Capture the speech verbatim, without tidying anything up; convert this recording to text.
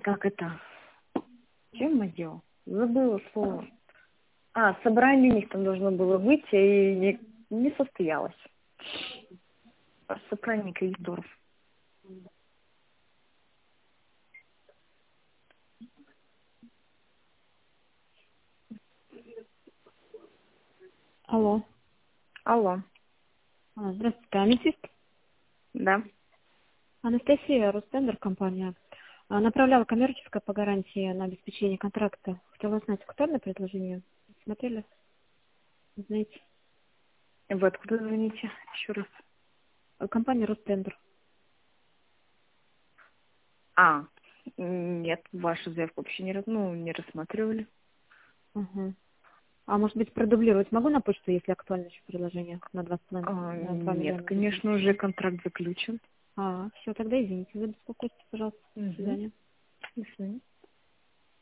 как это? Чем мы делали? Забыла слово. А, собрание у них там должно было выйти и не, не состоялось. Собрание кредиторов. Алло. Алло. А, здравствуйте, аметист. Да. Анастасия, Ростендер, компания. А, Направляла коммерческое по гарантии на обеспечение контракта. Хотела узнать, актуальное предложение? Смотрели? Знаете? Вы откуда звоните? Еще раз. А, Компания Ростендер. А, нет, вашу заявку вообще не, раз- ну, не рассматривали. Угу. А может быть, продублировать могу на почту, если актуально еще предложение на два, с половиной- А, на два нет, миллиона? конечно, уже контракт заключен. А, все, тогда извините за беспокойство, пожалуйста. До Угу. свидания. До свидания.